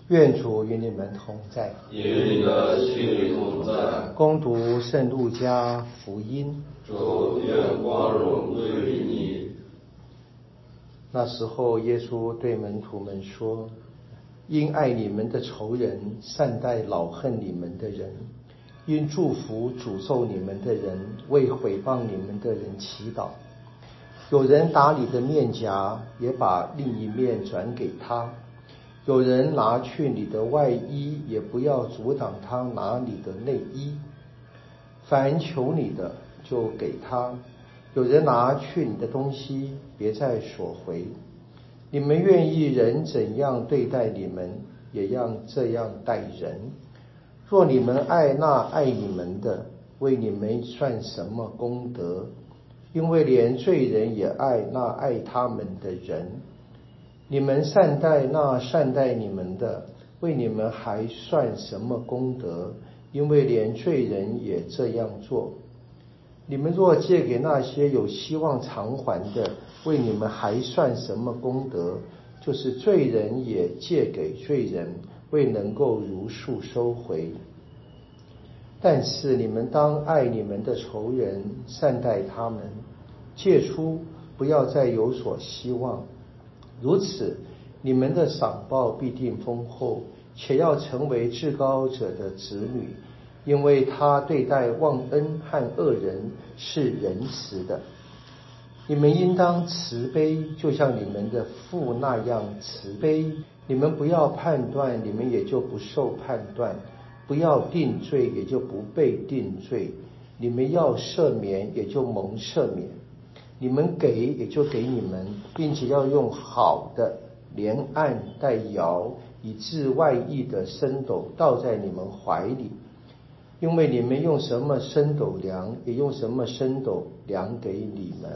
愿主与你们同在， 与你的心里同在。 恭读圣路加福音。 主，愿光荣归于你。 那时候，耶稣对门徒们说：因爱你们的仇人，善待恼恨你们的人；因祝福诅咒你们的人，为毁谤你们的人祈祷。有人打你的面颊，也把另一面转给他；有人拿去你的外衣，也不要阻挡他拿你的内衣。凡求你的，就给他；有人拿去你的东西，别再索回。你们愿意人怎样对待你们，也要这样待人。若你们爱那爱你们的，为你们算什么功德？因为连罪人也爱那爱他们的人。你们善待那善待你们的，为你们还算什么功德？因为连罪人也这样做。你们若借给那些有希望偿还的，为你们还算什么功德？就是罪人也借给罪人，未能够如数收回。但是你们当爱你们的仇人，善待他们，借出，不要再有所希望。如此，你们的赏报必定丰厚，且要成为至高者的子女，因为他对待忘恩和恶人是仁慈的。你们应当慈悲，就像你们的父那样慈悲。你们不要判断，你们也就不受判断；不要定罪，也就不被定罪。你们要赦免，也就蒙赦免。你们给，也就给你们，并且要用好的，连按带摇，以致外溢的升斗倒在你们怀里。因为你们用什么升斗量，也用什么升斗量给你们。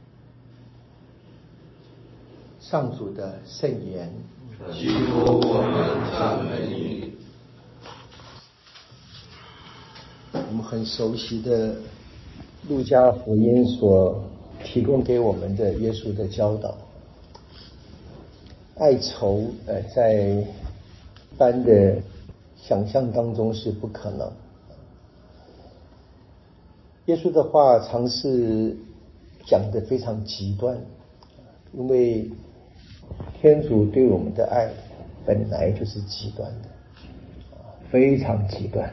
上主的圣言。 基督，我们赞美你。 我们很熟悉的路加福音所提供给我们的耶稣的教导，爱仇在一般的想象当中是不可能。耶稣的话常是讲得非常极端，因为天主对我们的爱本来就是极端的，非常极端。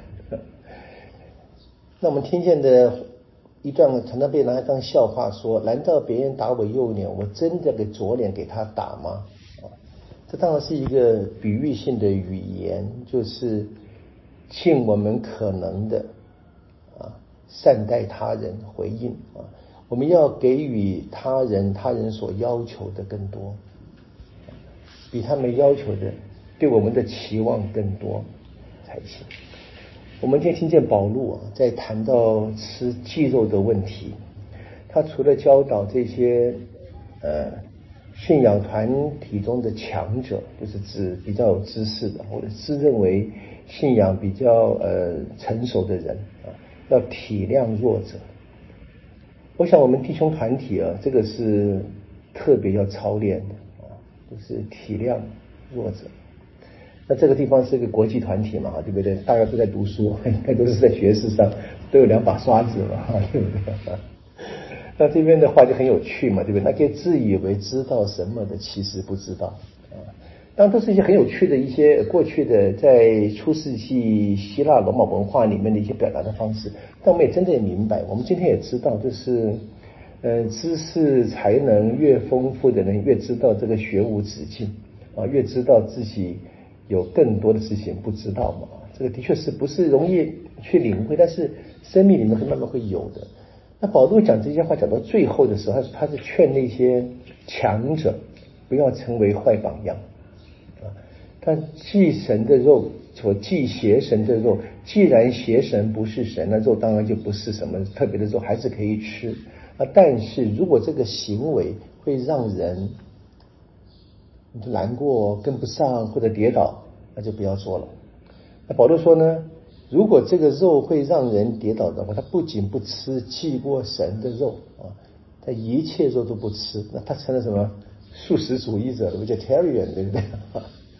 那我们听见的一段常常被拿来当笑话说，难道别人打我右脸，我真的给左脸给他打吗？这当然是一个比喻性的语言，就是尽我们可能的善待他人，回应我们要给予他人所要求的更多，比他们要求的对我们的期望更多才行。我们今天听见保禄在谈到吃鸡肉的问题，他除了教导这些信仰团体中的强者，就是指比较有知识的或者自认为信仰比较成熟的人要体谅弱者。我想我们弟兄团体这个是特别要操练的就是体谅弱者。那这个地方是一个国际团体嘛，对不对？大家都在读书，应该都是在学识上都有两把刷子嘛，对不对？那这边的话就很有趣嘛，对不对？那些自以为知道什么的，其实不知道当然都是一些很有趣的一些过去的在初世纪希腊罗马文化里面的一些表达的方式，但我们也真正明白，我们今天也知道，就是知识才能越丰富的人越知道这个学无止境越知道自己有更多的事情不知道嘛，这个的确是不是容易去领会，但是生命里面会慢慢会有的。那保罗讲这些话讲到最后的时候，他是劝那些强者不要成为坏榜样他祭神的肉或祭邪神的肉，既然邪神不是神，那肉当然就不是什么特别的肉，还是可以吃但是如果这个行为会让人难过跟不上或者跌倒，那就不要做了。那保罗说呢，如果这个肉会让人跌倒的话，他不仅不吃祭过神的肉他一切肉都不吃，那他成了什么素食主义者 vegetarian 对不对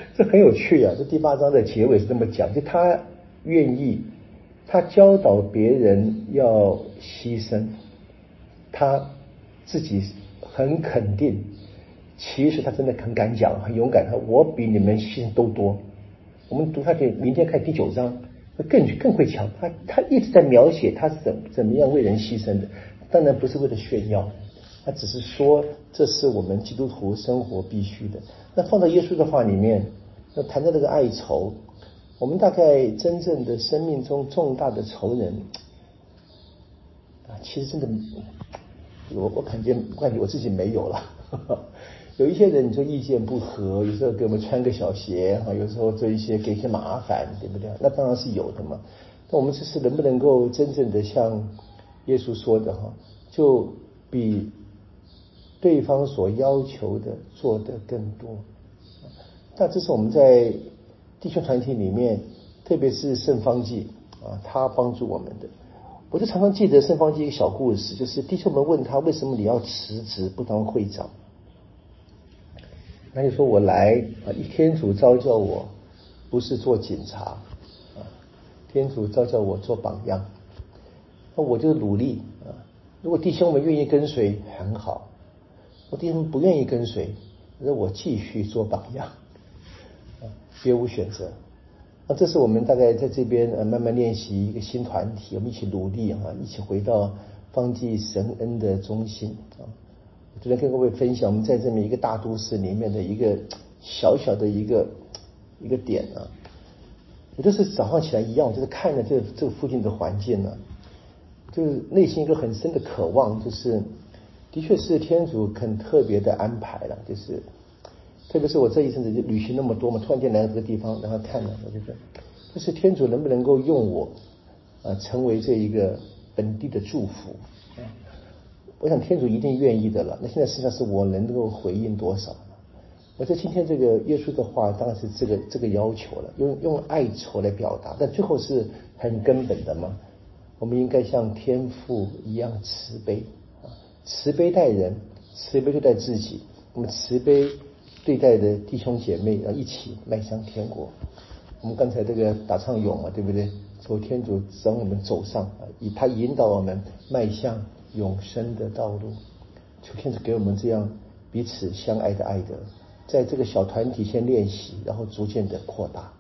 这很有趣啊！这第8章的结尾是这么讲，就他愿意，他教导别人要牺牲，他自己很肯定，其实他真的很敢讲，很勇敢。我比你们牺牲都多。我们读下去，明天看第9章，更会讲。他一直在描写他是怎么样为人牺牲的，当然不是为了炫耀，他只是说这是我们基督徒生活必须的。那放到耶稣的话里面，那谈到这个爱仇，我们大概真正的生命中重大的仇人其实真的我感觉我自己没有了。有一些人你说意见不合，有时候给我们穿个小鞋，有时候做一些给一些麻烦，对不对？那当然是有的嘛。那我们这是能不能够真正的像耶稣说的就比对方所要求的做得更多？那这是我们在弟兄团体里面，特别是圣方济他帮助我们的。我就常常记得圣方济一个小故事，就是弟兄们问他为什么你要辞职不当会长，那就说我来天主召叫我不是做警察天主召叫我做榜样，那我就努力如果弟兄们愿意跟随很好，我弟兄们不愿意跟随，那我继续做榜样别无选择。那这是我们大概在这边慢慢练习一个新团体，我们一起努力一起回到方济神恩的中心我昨天跟各位分享，我们在这么一个大都市里面的一个小小的一个点我就是早上起来一样，就是看着这个附近的环境就是内心一个很深的渴望，就是的确是天主很特别的安排了，就是特别是我这一阵子就旅行那么多嘛，突然间来到这个地方，然后看了，我觉得就是天主能不能够用我成为这一个本地的祝福我想天主一定愿意的了。那现在实际上是我能够回应多少？我在今天这个耶稣的话当然是这个要求了，用爱仇来表达，但最后是很根本的嘛。我们应该像天父一样慈悲慈悲待人，慈悲对待自己，我们慈悲对待的弟兄姐妹要一起迈向天国。我们刚才这个打唱咏对不对？求天主让我们走上以他引导我们迈向永生的道路，求天主给我们这样彼此相爱的爱德，在这个小团体先练习，然后逐渐的扩大。